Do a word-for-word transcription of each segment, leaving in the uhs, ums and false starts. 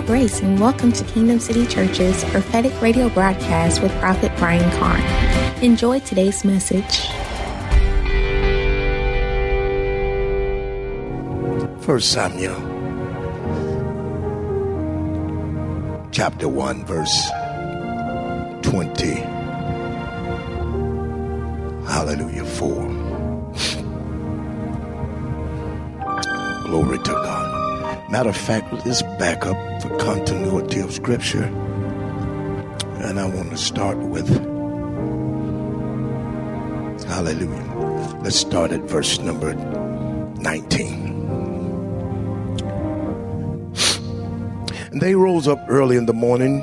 grace and welcome to Kingdom City Church's prophetic radio broadcast with Prophet Brian Carn. Enjoy today's message. First Samuel chapter one verse twenty. Hallelujah. four. Glory to God. Matter of fact, let's back up for continuity of scripture. And I want to start with, hallelujah. Let's start at verse number nineteen. And they rose up early in the morning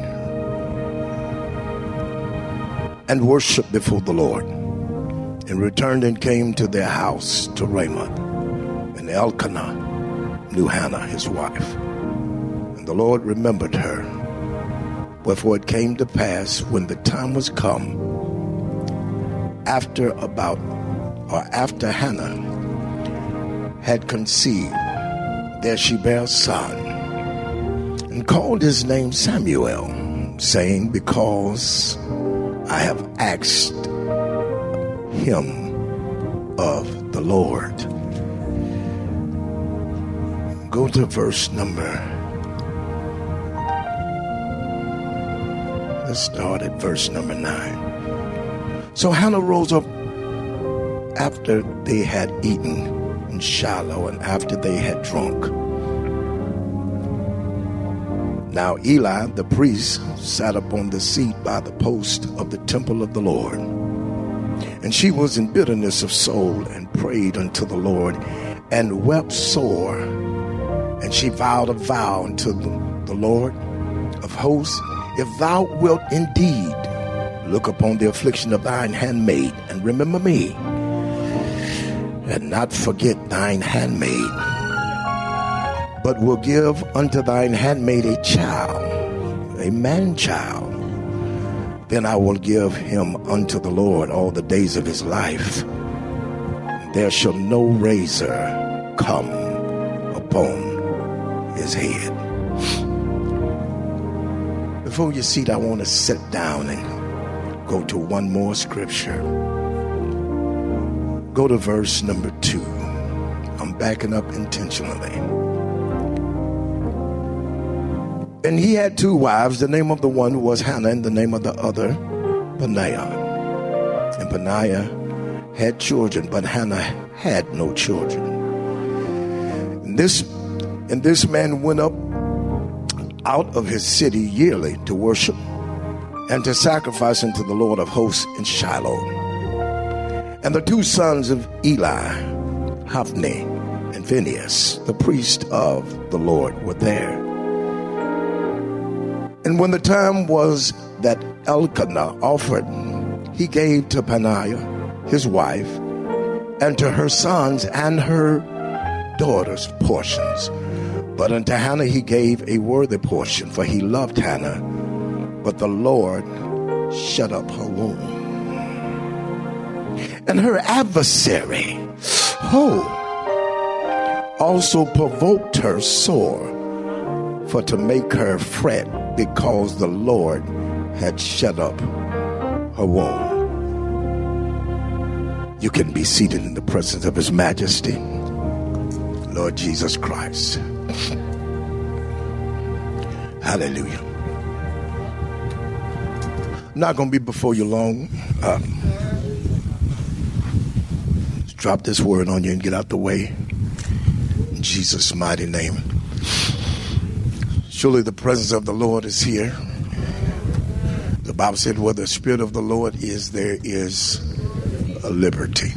and worshiped before the Lord, and returned and came to their house to Ramah. And Elkanah knew Hannah, his wife. And the Lord remembered her. Wherefore it came to pass, when the time was come, after about, or after Hannah had conceived, there she bare a son, and called his name Samuel, saying, because I have asked him of the Lord. Go to verse number, let's start at verse number nine. So Hannah rose up after they had eaten in Shiloh, and after they had drunk. Now Eli the priest sat upon the seat by the post of the temple of the Lord. And she was in bitterness of soul, and prayed unto the Lord, and wept sore. And she vowed a vow unto the Lord of hosts, if thou wilt indeed look upon the affliction of thine handmaid, and remember me, and not forget thine handmaid, but will give unto thine handmaid a child, a man-child, then I will give him unto the Lord all the days of his life. There shall no razor come upon his head. Before you see, I want to sit down and go to one more scripture. Go to verse number two. I'm backing up intentionally. And he had two wives. The name of the one was Hannah, and the name of the other Peninnah. And Peninnah had children, but Hannah had no children. And this, and this man went up out of his city yearly to worship and to sacrifice unto the Lord of hosts in Shiloh. And the two sons of Eli, Hophni and Phinehas, the priest of the Lord, were there. And when the time was that Elkanah offered, he gave to Peninnah, his wife, and to her sons and her daughters portions. But unto Hannah he gave a worthy portion, for he loved Hannah. But the Lord shut up her womb. And her adversary, oh, also provoked her sore, for to make her fret, because the Lord had shut up her womb. You can be seated in the presence of his majesty, Lord Jesus Christ. Hallelujah. I'm not going to be before you long. Um, let's drop this word on you and get out the way. In Jesus' mighty name. Surely the presence of the Lord is here. The Bible said, where the Spirit of the Lord is, there is a liberty.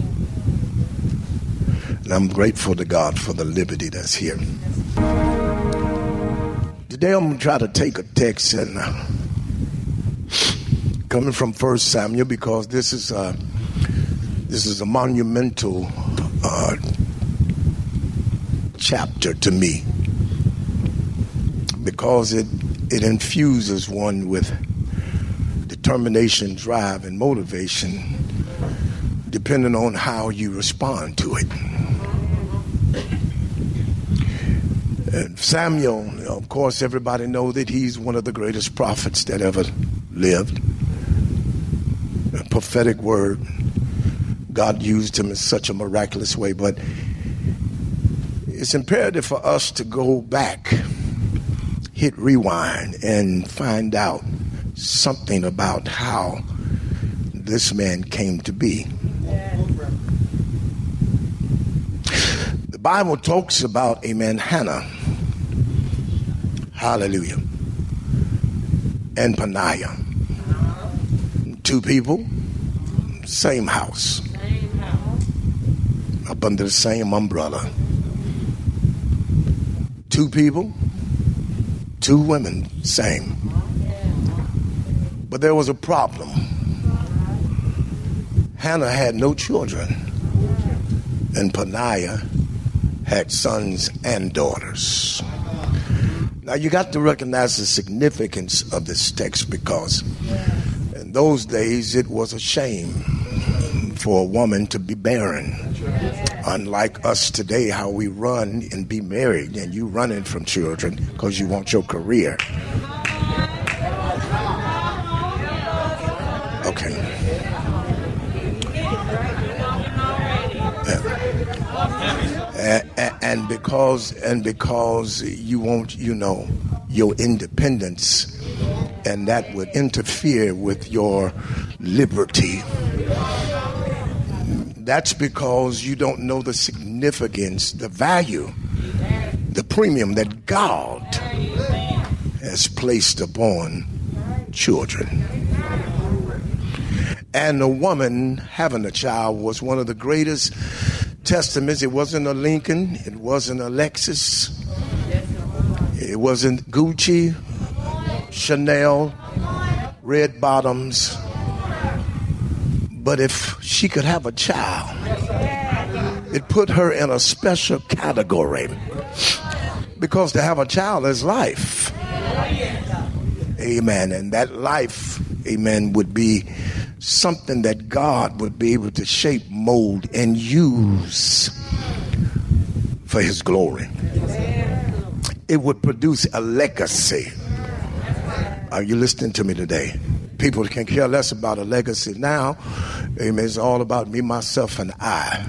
And I'm grateful to God for the liberty that's here. Today I'm going to try to take a text and uh, coming from First Samuel, because this is a, this is a monumental uh, chapter to me. Because it, it infuses one with determination, drive, and motivation, depending on how you respond to it. And Samuel, of course, everybody knows that he's one of the greatest prophets that ever lived. A prophetic word. God used him in such a miraculous way. But it's imperative for us to go back, hit rewind, and find out something about how this man came to be. The Bible talks about, amen, Hannah, hallelujah, and Peninnah. Two people, same house, up under the same umbrella. Two people, two women, same. But there was a problem. Hannah had no children, and Peninnah had sons and daughters. Now you got to recognize the significance of this text, because in those days it was a shame for a woman to be barren. Unlike us today, how we run and be married, and you running from children because you want your career. Okay. And, and because and because you want, you know, your independence, and that would interfere with your liberty. That's because you don't know the significance, the value, the premium that God has placed upon children. And a woman having a child was one of the greatest testaments. It wasn't a Lincoln, it wasn't a Lexus, it wasn't Gucci, Chanel, red bottoms. But if she could have a child, it put her in a special category, because to have a child is life. Amen. And that life, amen, would be something that God would be able to shape, mold, and use for his glory. It would produce a legacy. Are you listening to me today? People can care less about a legacy now. Amen. It's all about me, myself, and I.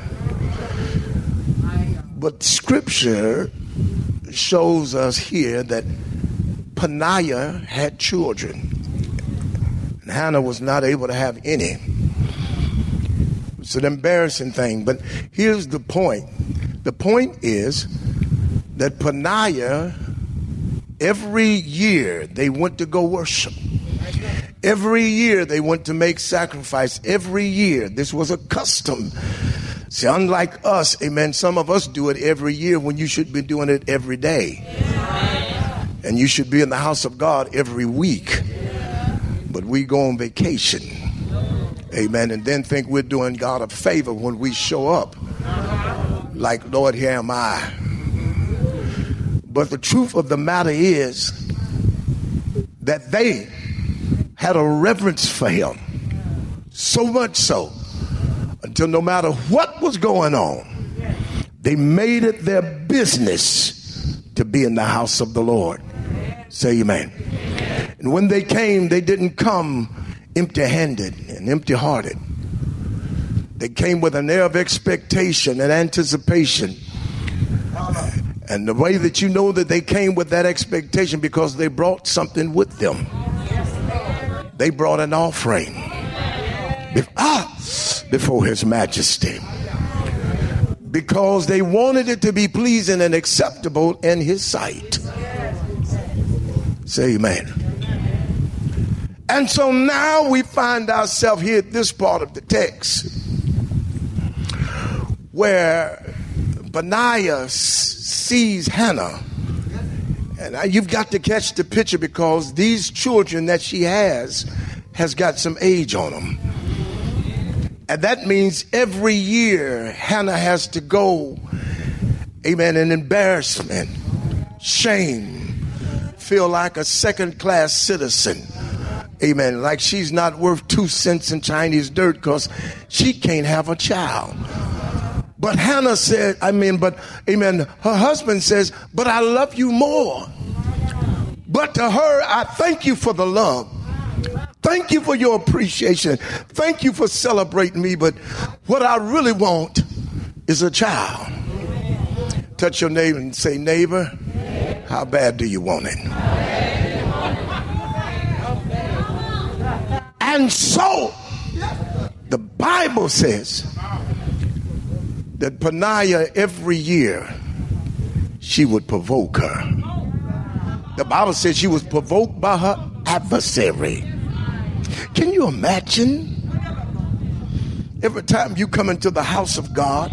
But scripture shows us here that Peninnah had children. And Hannah was not able to have any. It's an embarrassing thing. But here's the point. The point is that Peninnah, every year they went to go worship. Every year they went to make sacrifice. Every year. This was a custom. See, unlike us, amen, some of us do it every year when you should be doing it every day. And you should be in the house of God every week. But we go on vacation. Amen. And then think we're doing God a favor when we show up. Like, Lord, here am I. But the truth of the matter is that they had a reverence for him, so much so, until no matter what was going on, they made it their business to be in the house of the Lord. Say amen. And when they came, they didn't come empty-handed and empty-hearted. They came with an air of expectation and anticipation. And the way that you know that they came with that expectation, because they brought something with them. They brought an offering before his majesty, because they wanted it to be pleasing and acceptable in his sight. Say amen. And so now we find ourselves here at this part of the text where Peninnah sees Hannah. And you've got to catch the picture, because these children that she has has got some age on them. And that means every year Hannah has to go, amen, in embarrassment, shame, feel like a second-class citizen. Amen. Like she's not worth two cents in Chinese dirt because she can't have a child. But But Hannah said, I mean, but, amen, her husband says, but I love you more. But to her, I thank you for the love. Thank you for your appreciation. Thank you for celebrating me. But what I really want is a child. Touch your neighbor and say, neighbor, how bad do you want it? And so the Bible says that Peninnah every year she would provoke her. The Bible says she was provoked by her adversary. Can you imagine? Every time you come into the house of God,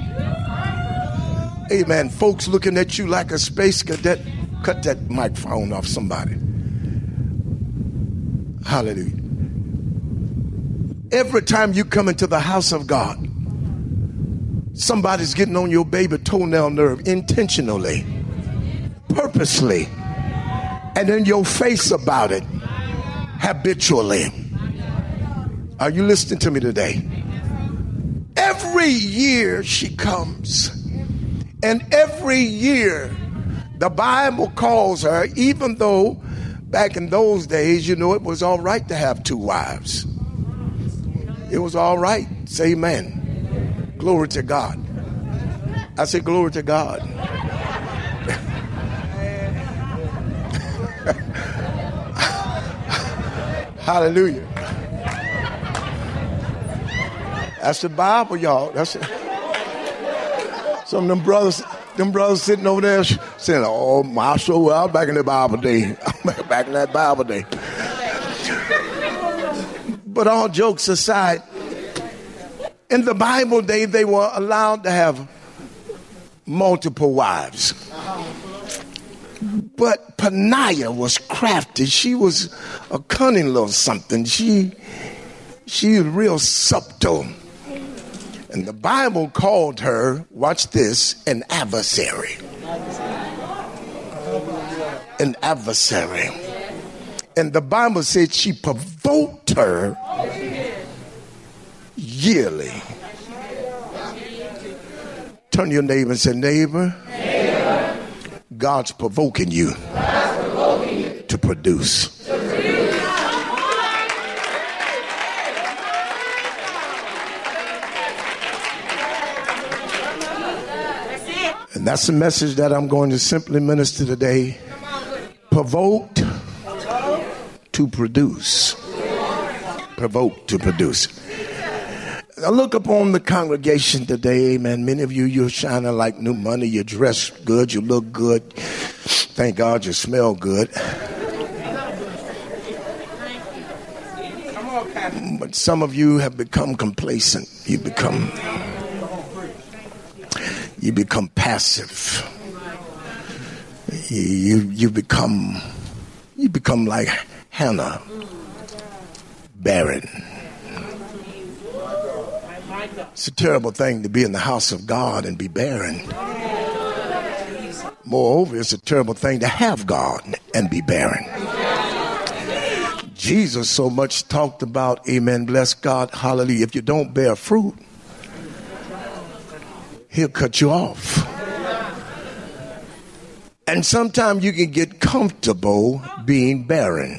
amen, folks looking at you like a space cadet. Cut that microphone off, somebody. Hallelujah. Every time you come into the house of God, somebody's getting on your baby toenail nerve intentionally, purposely, and in your face about it, habitually. Are you listening to me today? Every year she comes, and every year the Bible calls her, even though back in those days, you know, it was all right to have two wives. It was all right. Say amen. Glory to God. I say glory to God. Hallelujah. That's the Bible, y'all. That's it. Some of them brothers, them brothers sitting over there saying, oh, my so well, back in the Bible day. Back in that Bible day. But all jokes aside, in the Bible day, they were allowed to have multiple wives. But Peninnah was crafty. She was a cunning little something. She, she was real subtle. And the Bible called her, watch this, an adversary. An adversary. And the Bible said she provoked her yearly. Turn to your neighbor and say, neighbor, neighbor. God's provoking you, God's provoking you to produce. To produce. And that's the message that I'm going to simply minister today. Provoked to produce. Provoke to produce. I look upon the congregation today, amen. Many of you, you're shining like new money. You dress good. You look good. Thank God you smell good. But some of you have become complacent. You become, you become passive. You, you, you become, you become like Hannah, barren. It's a terrible thing to be in the house of God and be barren. Moreover, it's a terrible thing to have God and be barren. Jesus so much talked about, amen, bless God, hallelujah. If you don't bear fruit, he'll cut you off. And sometimes you can get comfortable being barren.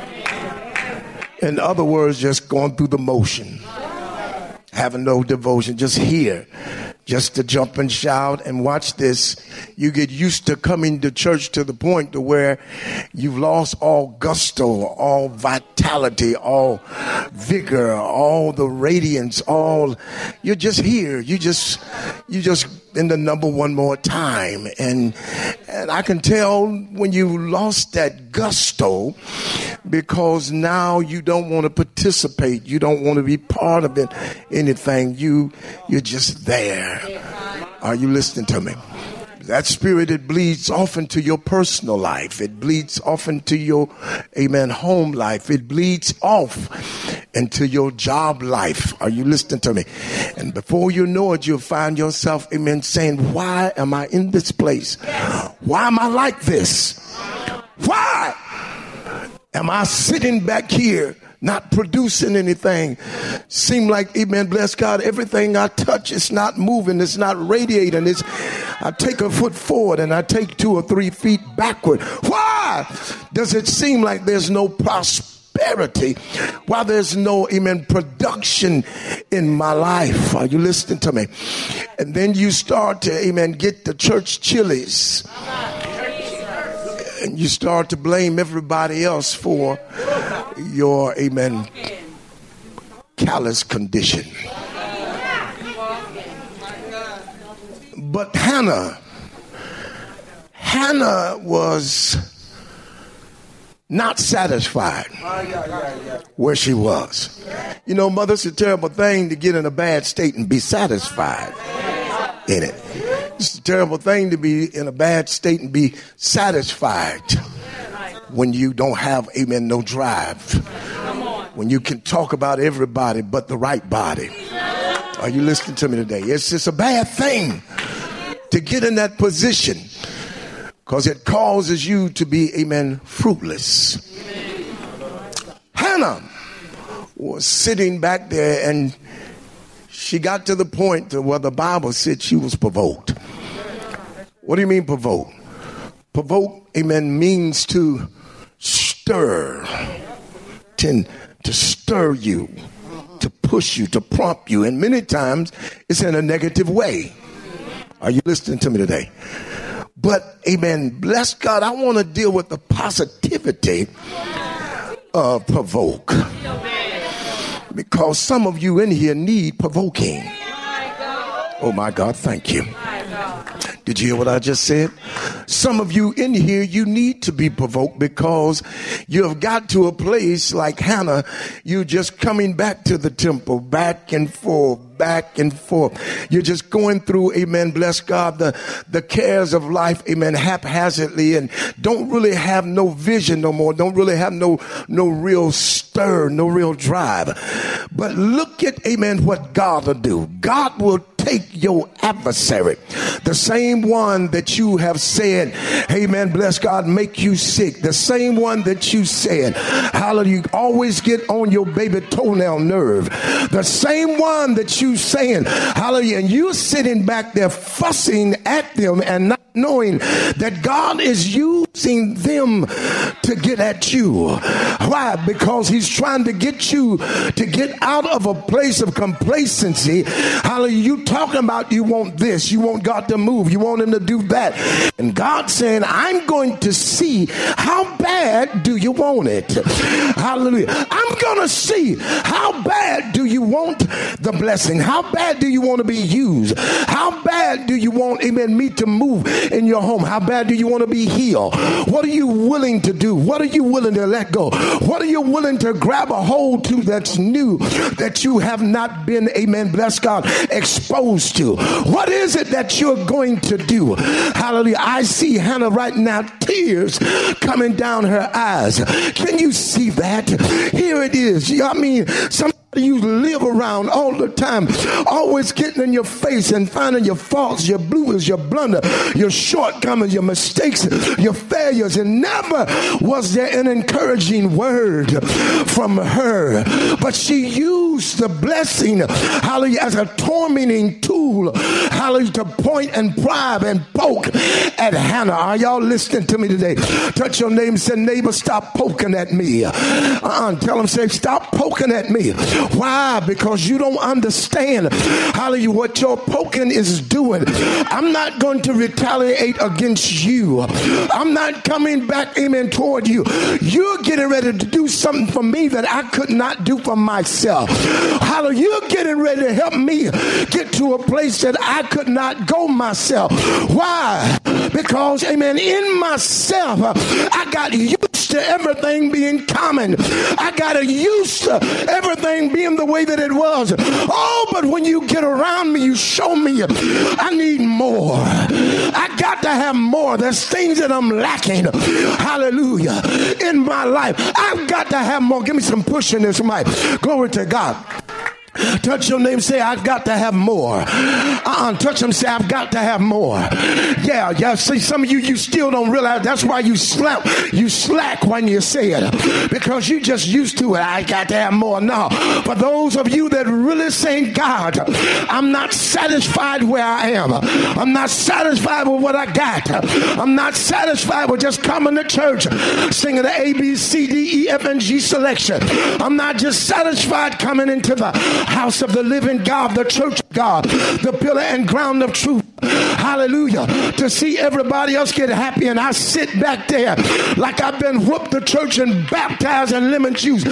In other words, just going through the motion. Having no devotion, just here, just to jump and shout and watch this. You get used to coming to church to the point to where you've lost all gusto, all vitality, all vigor, all the radiance, all, you're just here. You just, you just in the number one more time. And, and I can tell when you lost that gusto, because now you don't want to participate. You don't want to be part of it, anything. You, you're just there. Are you listening to me? That spirit, it bleeds off into your personal life. It bleeds off into your, amen, home life. It bleeds off into your job life. Are you listening to me? And before you know it, you'll find yourself, amen, saying, why am I in this place? Why am I like this? Why am I sitting back here not producing anything. Seem like, amen, bless God, everything I touch is not moving, it's not radiating. It's, I take a foot forward and I take two or three feet backward. Why does it seem like there's no prosperity? Why there's no, amen, production in my life? Are you listening to me? And then you start to, amen, get the church chilies. And you start to blame everybody else for your, amen, callous condition. But Hannah, Hannah was not satisfied where she was. You know, mother, it's a terrible thing to get in a bad state and be satisfied in it. It's a terrible thing to be in a bad state and be satisfied when you don't have, amen, no drive. When you can talk about everybody but the right body. Are you listening to me today? It's just a bad thing to get in that position because it causes you to be, amen, fruitless. Hannah was sitting back there and she got to the point where the Bible said she was provoked. What do you mean provoked? Provoke, amen, means to stir, tend to stir you, to push you, to prompt you. And many times it's in a negative way. Are you listening to me today? But, amen, bless God, I want to deal with the positivity of provoke. Because some of you in here need provoking. Oh, my God, thank you. Did you hear what I just said? Some of you in here, you need to be provoked because you have got to a place like Hannah. You're just coming back to the temple, back and forth, back and forth. You're just going through, amen, bless God, the, the cares of life, amen, haphazardly, and don't really have no vision no more. Don't really have no, no real stir, no real drive. But look at, amen, what God will do. God will take your adversary, the same one that you have said, amen, bless God, make you sick, the same one that you said, hallelujah, always get on your baby toenail nerve, the same one that you saying, hallelujah, and you sitting back there fussing at them and not knowing that God is using them to get at you. Why? Because he's trying to get you to get out of a place of complacency. Hallelujah. You talking about you want this, you want God to move, you want him to do that. And God saying, I'm going to see how bad do you want it. Hallelujah. I'm going to see how bad do you want the blessing. How bad do you want to be used? How bad do you want, amen, me to move in your home? How bad do you want to be healed? What are you willing to do? What are you willing to let go? What are you willing to grab a hold to that's new, that you have not been, amen, bless God, exposed to? What is it that you're going to do? Hallelujah. I see Hannah right now, tears coming down her eyes. Can you see that? Here it is. I mean, some you live around all the time, always getting in your face and finding your faults, your blues, your blunder, your shortcomings, your mistakes, your failures, and never was there an encouraging word from her. But she used the blessing, hallelujah, as a tormenting tool, hallelujah, to point and bribe and poke at Hannah. Are y'all listening to me today? Touch your neighbor and say, neighbor, stop poking at me. Uh-uh. Tell them, say, stop poking at me. Why? Because you don't understand, hallelujah, what your poking is doing. I'm not going to retaliate against you. I'm not coming back, amen, toward you. You're getting ready to do something for me that I could not do for myself. Hallelujah, you're getting ready to help me get to a place that I could not go myself. Why? Because, amen, in myself, I got used to everything being common. I got used to everything being the way that it was. Oh, but when you get around me, you show me I need more. I got to have more. There's things that I'm lacking. Hallelujah. In my life, I've got to have more. Give me some push in this mic. Glory to God. Touch your neighbor and say, I've got to have more. Uh-uh. Touch them and say, I've got to have more. Yeah, yeah. See, some of you, you still don't realize that's why you slap, you slack when you say it. Because you just used to it. I got to have more. No. For those of you that really say, God, I'm not satisfied where I am. I'm not satisfied with what I got. I'm not satisfied with just coming to church, singing the A, B, C, D, E, F, and G selection. I'm not just satisfied coming into the house of the living God, the church of God, the pillar and ground of truth. Hallelujah. To see everybody else get happy and I sit back there like I've been whooped to church and baptized in lemon juice.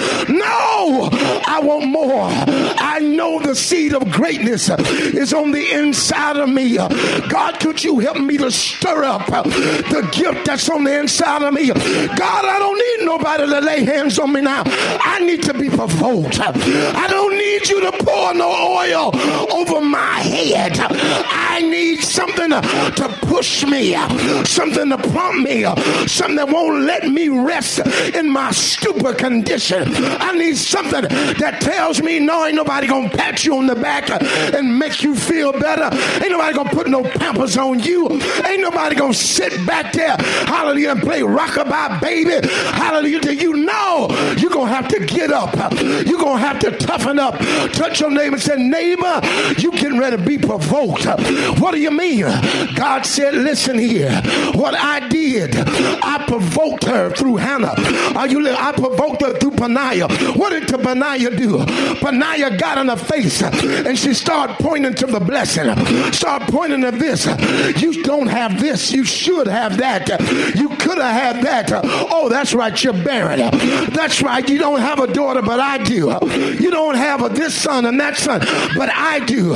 No, I want more. I know the seed of greatness is on the inside of me. God, could you help me to stir up the gift that's on the inside of me? God, I don't need nobody to lay hands on me now. I need to be provoked. I don't need you to pour no oil over my head. I need something to push me, something to prompt me, something that won't let me rest in my stupid condition. I need something that tells me, no, ain't nobody gonna pat you on the back and make you feel better. Ain't nobody gonna put no pampers on you. Ain't nobody gonna sit back there, hallelujah, and play rockabye baby, hallelujah, till you know you're gonna have to get up. You're gonna have to toughen up. Touch your neighbor and say, neighbor, you getting ready to be provoked. What do you mean? God said, listen here. What I did, I provoked her through Hannah. Are you? I provoked her through Peninnah. What did Peninnah do? Peninnah got in her face and she started pointing to the blessing. Start pointing to this. You don't have this. You should have that. You could have had that. Oh, that's right. You're barren. That's right. You don't have a daughter, but I do. You don't have a this son and that son, but I do.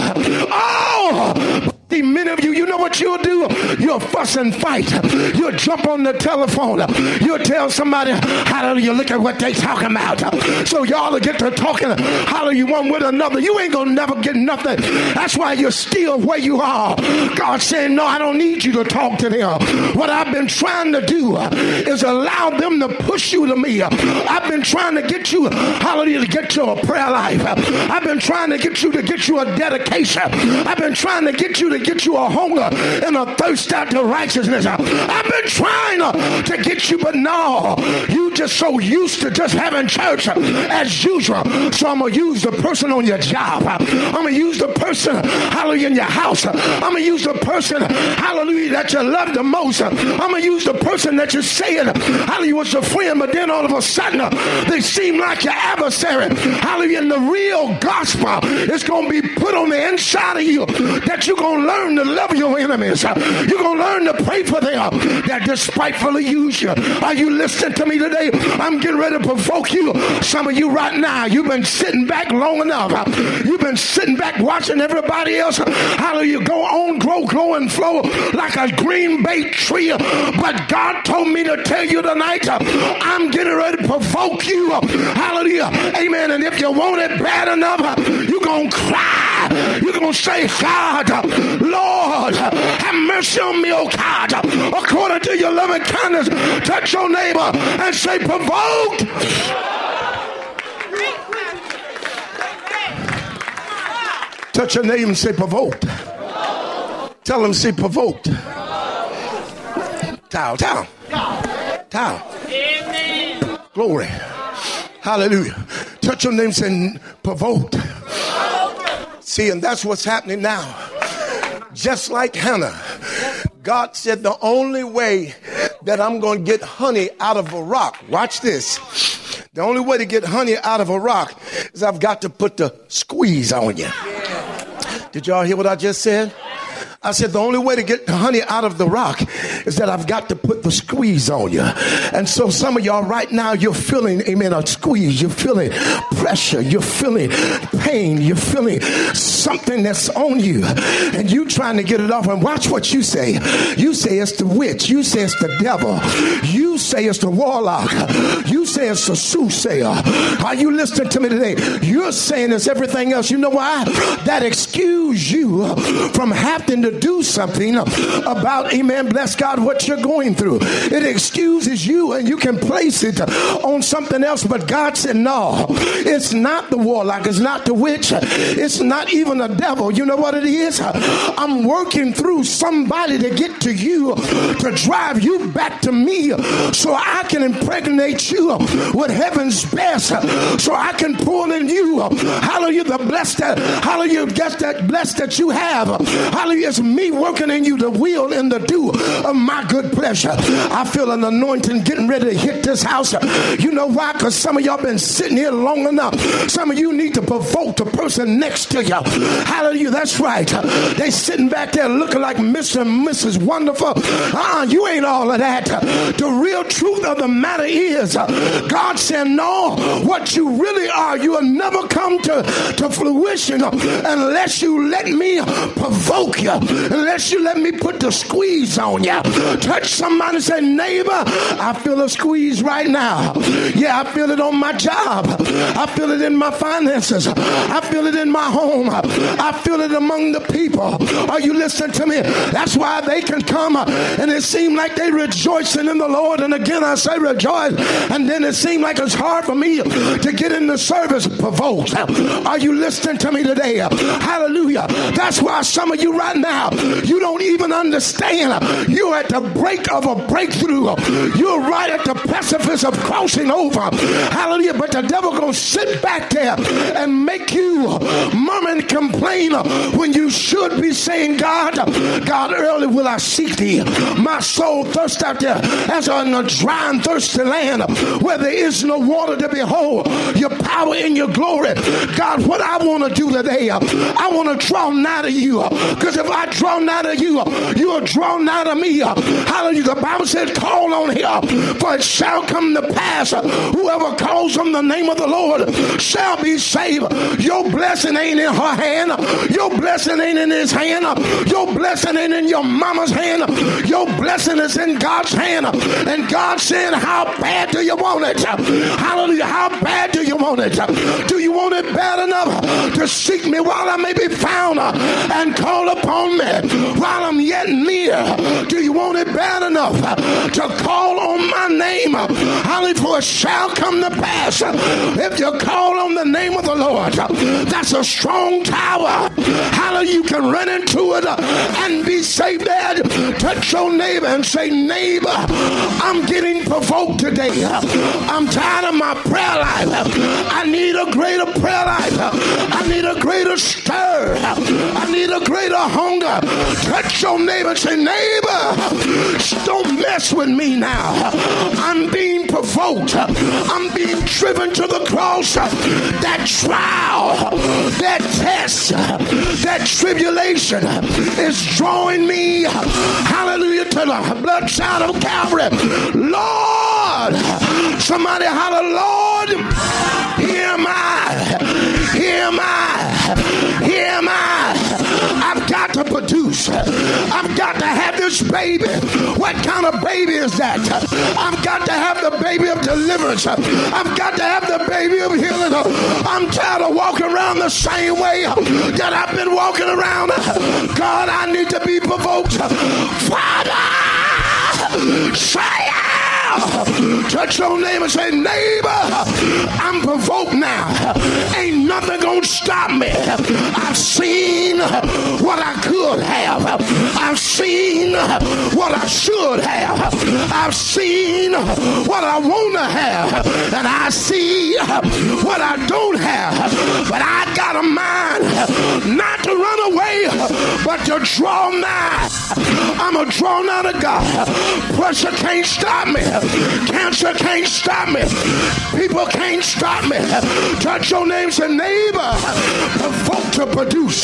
Oh! See, many of you, you know what you'll do? You'll fuss and fight. You'll jump on the telephone. You'll tell somebody, hallelujah, look at what they talking about. So y'all will get to talking, hallelujah, one with another. You ain't going to never get nothing. That's why you're still where you are. God saying, no, I don't need you to talk to them. What I've been trying to do is allow them to push you to me. I've been trying to get you, hallelujah, to get you a prayer life. I've been trying to get you to get you a dedication. I've been trying to get you to get you a hunger and a thirst after righteousness. I've been trying to get you, but no, you just so used to just having church as usual. So I'm going to use the person on your job. I'm going to use the person, hallelujah, in your house. I'm going to use the person, hallelujah, that you love the most. I'm going to use the person that you're saying, hallelujah, was your friend, but then all of a sudden they seem like your adversary. Hallelujah, and the real gospel is going to be put on the inside of you, that you're going to learn to love your enemies. You're going to learn to pray for them that despitefully use you. Are you listening to me today? I'm getting ready to provoke you. Some of you right now, you've been sitting back long enough. You've been sitting back watching everybody else, hallelujah, go on, grow, grow, and flow like a green bay tree. But God told me to tell you tonight, I'm getting ready to provoke you. Hallelujah. Amen. And if you want it bad enough, you're going to cry. You're going to say, God, Lord, have mercy on me, oh God. According to your loving kindness, touch your neighbor and say, provoked. Touch your neighbor and say, provoked. Tell them, say, provoked. Towel, towel. Towel. Glory. Hallelujah. Touch your neighbor and say, provoked. See, and that's what's happening now. Just like Hannah, God said the only way that I'm going to get honey out of a rock, watch this, the only way to get honey out of a rock is I've got to put the squeeze on you. Did y'all hear what I just said? I said the only way to get the honey out of the rock is that I've got to put the squeeze on you. And so some of y'all right now, you're feeling, amen, a squeeze. You're feeling pressure. You're feeling pain. You're feeling something that's on you. And you trying to get it off. And watch what you say. You say it's the witch. You say it's the devil. You say it's the warlock. You say it's the soothsayer. Are you listening to me today? You're saying it's everything else. You know why? That excuse you from having to to do something about, amen, bless God, what you're going through. It excuses you and you can place it on something else. But God said, no, it's not the warlock. It's not the witch. It's not even the devil. You know what it is? I'm working through somebody to get to you, to drive you back to me, so I can impregnate you with heaven's best, so I can pull in you, hallelujah, the blessed that, hallelujah, guess that blessed that you have, hallelujah, it's me working in you the will and the do of my good pleasure. I feel an anointing getting ready to hit this house. You know why? Because some of y'all been sitting here long enough. Some of you need to provoke the person next to you. Hallelujah, that's right. They sitting back there looking like Mister and Missus Wonderful. Uh-uh, you ain't all of that. The real truth of the matter is, God said, no, what you really are, you will never come to, to fruition unless you let me provoke you, unless you let me put the squeeze on you. Touch somebody and say, neighbor, I feel a squeeze right now. Yeah, I feel it on my job. I feel it in my finances. I feel it in my home. I feel it among the people. Are you listening to me? That's why they can come and it seems like they rejoicing in the Lord. And again, I say rejoice. And then it seems like it's hard for me to get in the service provoked. Are you listening to me today? Hallelujah. That's why some of you right now, you don't even understand. You're at the break of a breakthrough. You're right at the precipice of crossing over. Hallelujah. But the devil gonna sit back there and make you murmur and complain when you should be saying, God, God, early will I seek thee. My soul thirsts out there as on a dry and thirsty land where there is no water to behold your power and your glory. God, what I want to do today, I want to draw nigh to you, because if I draw nigh to you, you will draw nigh to me. Hallelujah. The Bible says, call on him, for it shall come to pass, whoever calls on the name of the Lord shall be saved. Your blessing ain't in her hand. Your blessing ain't in his hand. Your blessing ain't in your mama's hand. Your blessing is in God's hand. And God said, how bad do you want it? Hallelujah. How bad do you want it? Do you want it bad enough to seek me while I may be found and call upon me while I'm yet near? Do you want it bad enough to call on my name? Hallelujah. For it shall come to pass if you call on the name of the Lord. That's a strong tower. Hallelujah. You can run into it and be safe there. Touch your neighbor and say, neighbor, I'm getting provoked today. I'm tired of my prayer life. I need a greater prayer life. I need a greater stir. I need a greater hunger. Touch your neighbor and say, neighbor, don't mess with me now. I'm being provoked. I'm being driven to the cross. That trial, that test, that tribulation is drawing me, hallelujah, to the blood side of Calvary. Lord, somebody holler, Lord, here am I, here am I, here am I. I've got to produce. I've got to have this baby. What kind of baby is that? I've got to have the baby of deliverance. I've got to have the baby of healing. I'm tired of walking around the same way that I've been walking around. God, I need to be provoked. Father, say it. Touch your neighbor and say, neighbor, I'm provoked now. Ain't nothing gonna stop me. I've seen what I could have. I've seen what I should have. I've seen what I want to have. And I see what I don't have. But I got a mind not to run away, but to draw nigh. I'm a draw nigh to God. Pressure can't stop me. Cancer can't stop me. People can't stop me. Touch your name, say, neighbor, provoke to produce.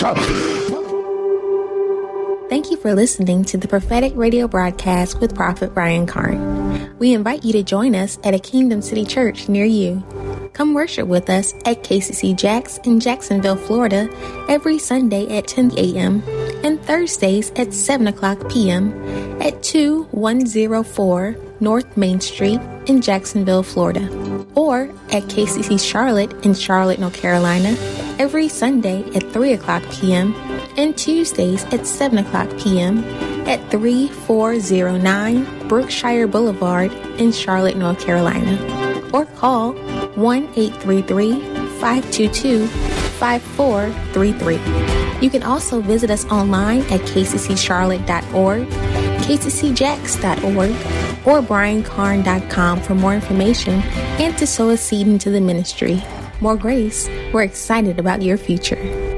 Thank you for listening to the prophetic radio broadcast with Prophet Brian Carn. We invite you to join us at a Kingdom City Church near you. Come worship with us at K C C Jacks in Jacksonville, Florida, every Sunday at ten a.m. and Thursdays at seven o'clock p.m. at two one zero four North Main Street in Jacksonville, Florida, or at K C C Charlotte in Charlotte, North Carolina, every Sunday at three o'clock p.m. and Tuesdays at seven o'clock p.m. at three four zero nine Brookshire Boulevard in Charlotte, North Carolina. Or call one eight three three, five two two, five four three three. You can also visit us online at k c c charlotte dot org, k c c jacks dot org, or brian carn dot com for more information and to sow a seed into the ministry. More grace. We're excited about your future.